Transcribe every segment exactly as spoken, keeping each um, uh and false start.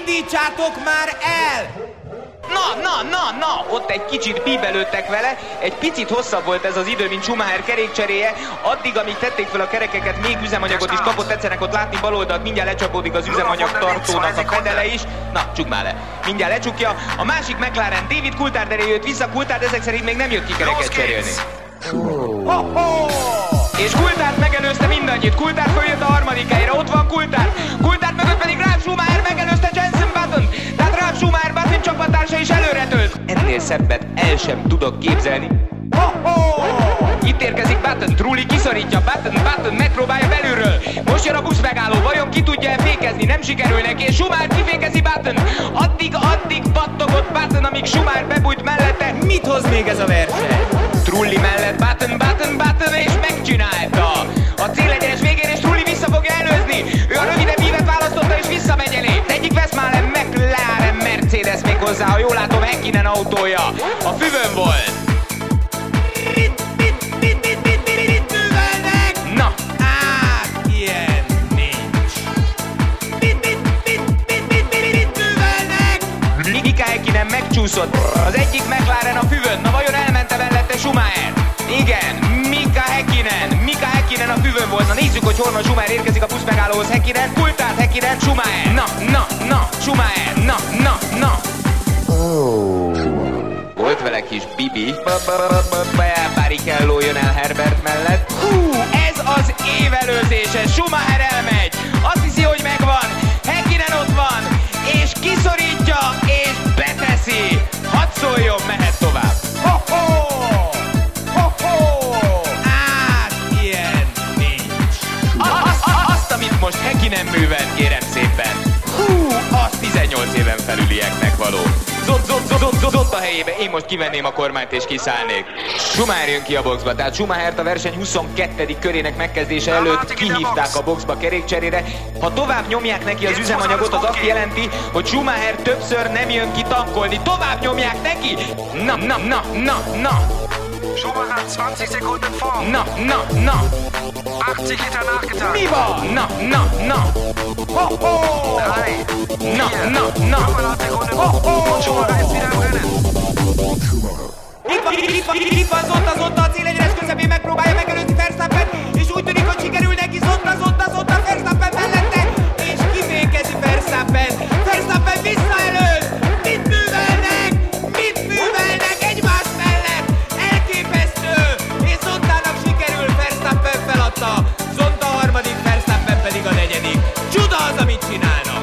Indítsátok már el! Na, na, na, na! Ott egy kicsit bíbelődtek vele, egy picit hosszabb volt ez az idő, mint Schumacher kerékcseréje. Addig, amíg tették fel a kerekeket, még üzemanyagot is kapott, tetszenek ott látni bal oldalt, mindjárt lecsapódik az üzemanyag tartónak a pedele is. Na, csukd már le. Mindjárt lecsukja. A másik McLaren, David Coulthard elé jött vissza, Coulthard ezek szerint még nem jött ki kereket cserélni. Oh. Oh. És Coulthard megelőzte mindannyit. Coulthard följött a harmadik helyre, ott van Coulthard. Coulthard mögött pedig Ralf Schumacher megelőzte Jenson Button. Tehát Ralf Schumacher Button csapattársa is előre tölt. Ennél szebbet el sem tudok képzelni. Oh. Oh. Itt érkezik Button, Trulli kiszorítja, Button, Button megpróbálja belülről. Most jön a busz megálló, vajon ki tudja-e fékezni? Nem sikerül neki, és Schumacher kifékezi Button. Addig, addig pattogott Button, amíg Schumacher bebújt mellette. Mit hoz még ez a verseny? Trulli mellett Button, Button, Button, és megcsinálta. A célegyenes végén, és Trulli vissza fogja előzni. Ő a rövidebb ívet választotta, és visszamegy elé. Egyik Westphalen, McLaren, Mercedes még hozzá, ha jól látom, Häkkinen autója. A füvön volt. Mit, mit, mit, mit, mit, mit, mit művelnek? Na, Hát, ilyen nincs. Mit, mit, mit, mit, mit, mit, mit művelnek? Mika Häkkinen megcsúszott. Az egyik McLaren a füvön. Na vajon elmente mellette Schumacher? Igen, Mika Häkkinen. Mika Häkkinen a füvön volt. Na nézzük, hogy honnan Schumacher érkezik a busz megállóhoz. Häkkinen, Coulthard, Häkkinen, Schumacher. Na, na, na, Schumacher. Na, na, na. Volt vele kis Bibi. Barrichello jön el Herbert mellett. Hú, ez az évelőzése. Schumacher elmegy. Azt hiszi, hogy megvan. Häkkinen ott van. És kiszorítja, és beteszi. Hadd szóljon, mehet tovább. Ho-ho! Ho-ho! Hát, ilyen nincs. Azt, amit most Häkkinen művelt, kérem szépen. Hú, az tizennyolc éven felülieknek való. Zott, zott, zott, zott, zott, zott a helyébe, én most kivenném a kormányt és kiszállnék. Schumacher jön ki a boxba, tehát Schumachert a verseny huszonkettedik körének megkezdése előtt kihívták a boxba kerékcserére. Ha tovább nyomják neki az üzemanyagot, az azt jelenti, hogy Schumacher többször nem jön ki tankolni. Tovább nyomják neki! Na, na, na, na, na! Schumacher zwanzig Sekunden vor. Na, na, na! achtzig Liter nachgetan. Mi van? Na, na, na! Ho-ho! drei, Na, na, na! fünfeinhalb Sekunden und Schumacher ist wieder im Rennen. Itt van, itt van, itt van Zotta, Zotta a célegyenes közepén megpróbálja megelőzni Verstappen, és úgy tűnik, hogy sikerül neki Zotta, Zotta, Zotta Verstappen mellette, és kifékezi Verstappen. Verstappen visszaelőz! Mit művelnek? Mit művelnek egymás mellett? Elképesztő! És Zottának sikerül, Verstappen feladta. Zotta a harmadik, Verstappen pedig a negyedik. Csuda az, amit csinálnak!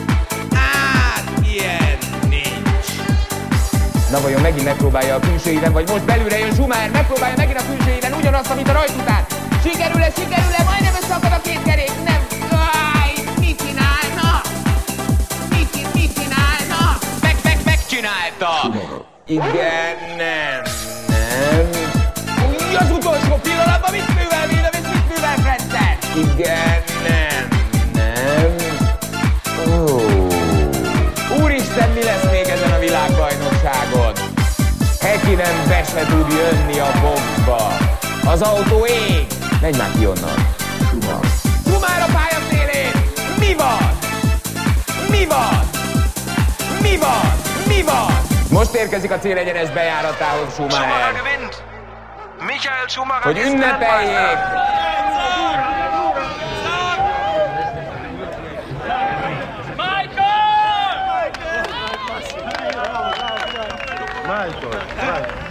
Hát, ilyen nincs. Na vajon megint megpróbálja a külsőiben, vagy most belülre jön Schumacher, megpróbálja megint a külsőiben, ugyanazt, amit a rajt után. Sikerül-e, sikerül-e, majdnem összeakad a két kerék, nem. Áj, mit csinálna? Mit, mit csinálna? Meg, meg, megcsinálta! Igen, nem, nem. Új, az utolsó pillanatban mit művel, mit, mit művel Frentzen? Igen, nem, nem. Ó. Úristen, mi lesz még ezen a világbajnokságon? Häkkinen be se tud jönni a boxba. Az autó ég. Menj már ki onnan. Schumacher a pálya szélén! Mi van? Mi van? Mi van? Mi van? Most érkezik a célegyenes bejáratához Schumacher Schumacher. gewinnt. Michael Schumacher Hogy ist ünnepeljék! Michael! Michael!